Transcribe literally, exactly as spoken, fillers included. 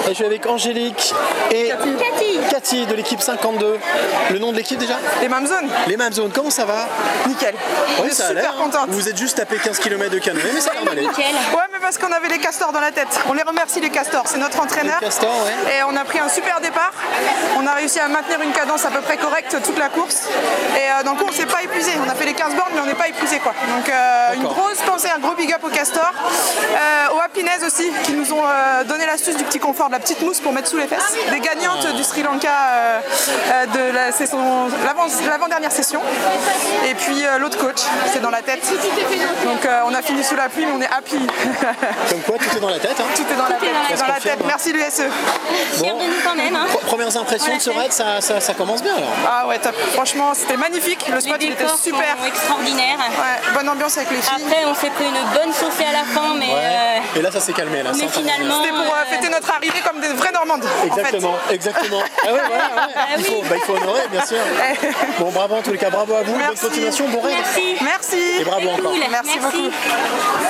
Et je suis avec Angélique et Cathy. Cathy de l'équipe cinquante-deux. Le nom de l'équipe déjà? Les mêmes zones. Les mêmes zones. Comment ça va? Nickel. Ouais, On est ça a super l'air. contente. Vous vous êtes juste tapé quinze kilomètres de canoë, mais ça a l'air d'aller. Nickel. Ouais, mais parce qu'on avait les castors dans la tête. On les remercie, les castors. C'est notre entraîneur. Les castors, ouais. Et on a pris un super départ. On a réussi à maintenir une cadence à peu près correcte toute la course. Et euh, donc on s'est pas épuisé. On a fait les quinze bornes, mais on n'est pas épuisé quoi. Donc euh, une grosse pensée, un gros big up aux castors, euh, aux Happiness aussi, qui nous ont euh, donné l'astuce du petit confort, de la petite mousse pour mettre sous les fesses. Des gagnantes du Sri Lanka euh, euh, de la saison, l'avant, l'avant-dernière session. Et puis euh, l'autre coach, c'est dans la tête. Donc euh, on a fini sous la pluie, mais on est happy. Comme quoi, tout est dans la tête. Hein. Tout est dans la tête. dans la Dans la tête. tête. Merci l'U S E. Fier de nous quand même. Hein. Pre- Premières impressions de ce raid, ça, ça, ça commence bien alors. Ah ouais, top. Franchement, c'était magnifique. Le spot Les il était décors super. sont extraordinaires. Ouais, bonne ambiance avec les filles. Après, on s'est pris une bonne chauffée à la fin, mais, Ouais. euh, Et là, ça s'est calmé. Là, mais ça, ça va bien. finalement. C'était pour euh, euh, fêter notre arrivée comme des vrais Normandes. Exactement, exactement. Ah ouais, voilà, ouais. il, faut, bah, il faut honorer, bien sûr. Bon, bravo en tous les cas, bravo à vous, Merci. bonne continuation, bon raid. Merci. Merci. Et bravo C'est encore. cool. Merci beaucoup.